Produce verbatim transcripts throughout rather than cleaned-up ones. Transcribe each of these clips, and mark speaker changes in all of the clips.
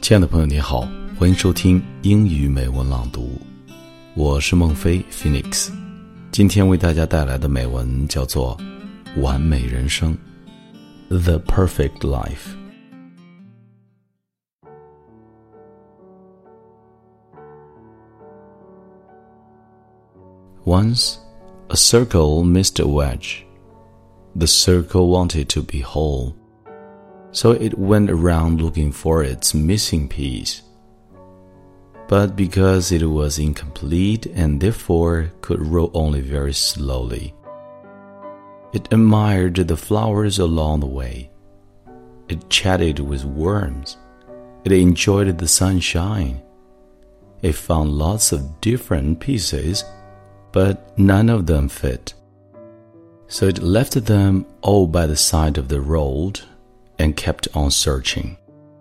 Speaker 1: 亲爱的朋友你好，欢迎收听英语美文朗读，我是孟非 Phoenix。 今天为大家带来的美文叫做完美人生 The Perfect Life。 Once, a circle missed a wedge. The circle wanted to be whole, so it went around looking for its missing piece. But because it was incomplete and therefore could roll only very slowly, it admired the flowers along the way. It chatted with worms. It enjoyed the sunshine. It found lots of different pieces, but none of them fit. So it left them all by the side of the road and kept on searching.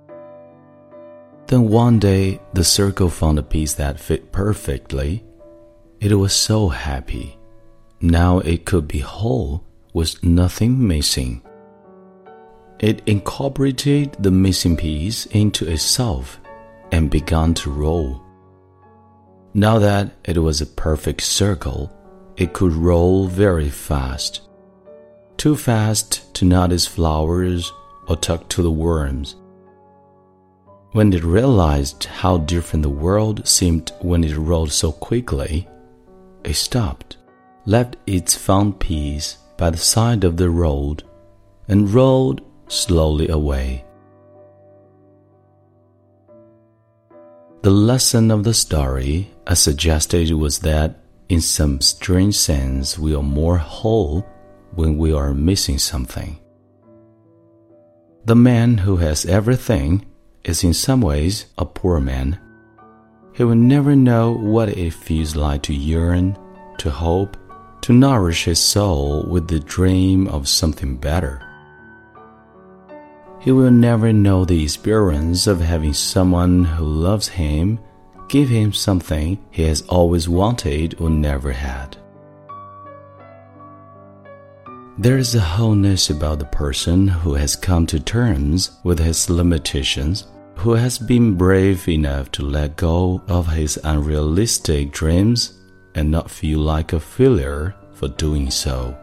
Speaker 1: Then one day, the circle found a piece that fit perfectly. It was so happy. Now it could be whole with nothing missing. It incorporated the missing piece into itself and began to roll. Now that it was a perfect circle, it could roll very fast. Too fast to notice flowers or talk to the worms. When it realized how different the world seemed when it rolled so quickly, it stopped, left its found piece by the side of the road, and rolled slowly away. The lesson of the story, I suggested, was that in some strange sense we are more whole when we are missing something. The man who has everything is in some ways a poor man. He will never know what it feels like to yearn, to hope, to nourish his soul with the dream of something better. He will never know the experience of having someone who loves him give him something he has always wanted or never had. There is a wholeness about the person who has come to terms with his limitations, who has been brave enough to let go of his unrealistic dreams and not feel like a failure for doing so.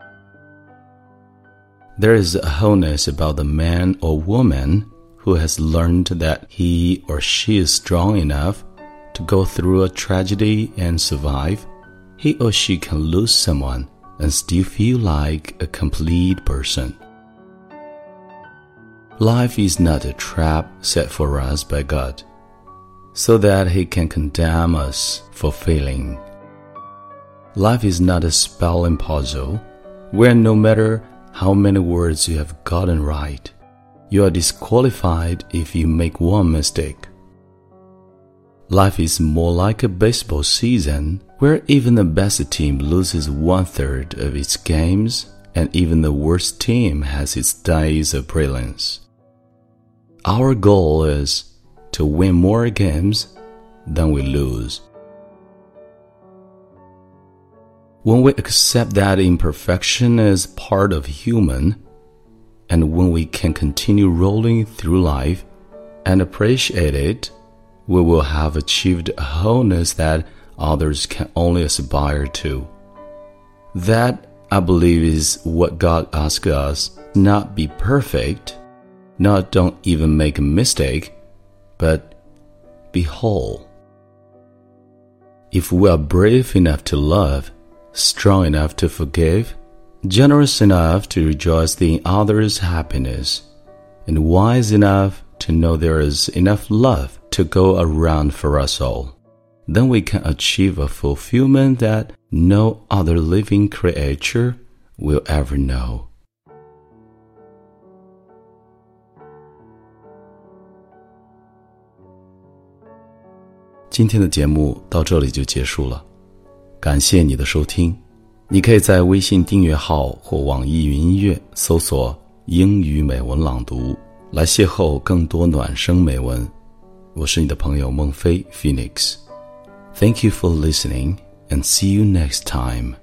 Speaker 1: There is a wholeness about the man or woman who has learned that he or she is strong enough to go through a tragedy and survive. He or she can lose someone and still feel like a complete person. Life is not a trap set for us by God, so that He can condemn us for failing. Life is not a spelling puzzle, where no matter how many words you have gotten right, you are disqualified if you make one mistake. Life is more like a baseball season, where even the best team loses one-third of its games, and even the worst team has its days of brilliance. Our goal is to win more games than we lose. When we accept that imperfection is part of human, and when we can continue rolling through life and appreciate it, we will have achieved a wholeness that others can only aspire to. That, I believe, is what God asks us: not be perfect, not don't even make a mistake, but be whole. If we are brave enough to love, strong enough to forgive, generous enough to rejoice in others' happiness, and wise enough to know there is enough love to go around for us all, then we can achieve a fulfillment that no other living creature will ever know. 今天的节目到这里就结束了，感谢你的收听。你可以在微信订阅号或网易云音乐搜索英语美文朗读，来邂逅更多暖声美文。我是你的朋友孟非 Phoenix。Thank you for listening and see you next time.